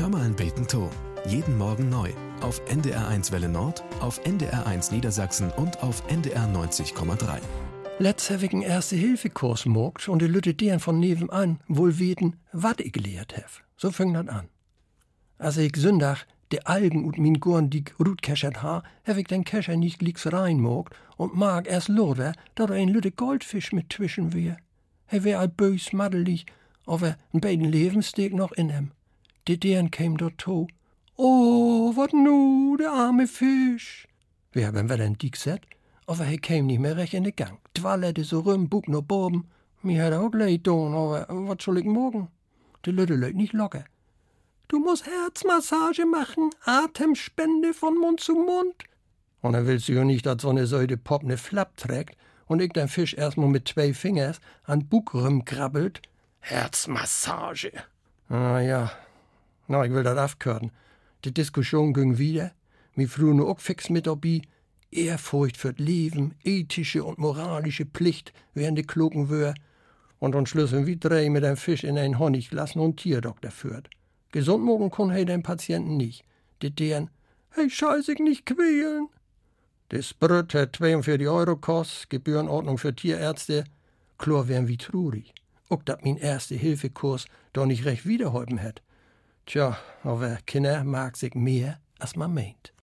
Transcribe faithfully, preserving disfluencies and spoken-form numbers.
Hör mal ein Beten to. Jeden Morgen neu. Auf N D R eins Welle Nord, auf N D R eins Niedersachsen und auf N D R neunzig Komma drei. Letzt habe ich einen Erste-Hilfe-Kurs gemacht und die Leute deren von nebenan wohl weten, was ich gelehrt habe. So fing das an. Als ich Sonntag die Algen und min Gorn die Rut keschert ha, habe ich den Kescher nicht glicks reinmogt und mag erst loder, dass ein lütte Goldfisch mit zwischen wär. Er wär all bös maddelig, aber ein beiden Lebenssteak noch in hem. Die deren käm dort to. Oh, wat nu, der arme Fisch. Wir haben wel ein Dick set, aber er käm nicht mehr recht in den Gang. Twallerte so rum, Bug noch boben. Mir hat auch leid don, aber wat soll ich morgen? Die Lütte leut nicht locker. Du musst Herzmassage machen, Atemspende von Mund zu Mund. Und dann willst du ja nicht, dass so eine Säude Pop ne Flapp trägt und ich den Fisch erstmal mit zwei Fingers an Bug rumkrabbelt. Herzmassage. Ah ja, na, ich will das aufhören. Die Diskussion ging wieder. Mi früh nur auch fix mit dabei. Ehrfurcht für das Leben, ethische und moralische Pflicht während die Klugen wär. Und dann schlüsseln wie drei mit einem Fisch in einen Honig lassen und Tierdoktor führt. Gesund morgen kann he den Patienten nicht. Die deren, hey, scheiß ich nicht quälen. Das Brot hat zweiundvierzig Euro kost, Gebührenordnung für Tierärzte. Klar wären wie traurig. Auch dat mein Erste-Hilfe-Kurs doch nicht recht wiederholpen hat. Tja, aber Kinder mag sich mehr, als man meint.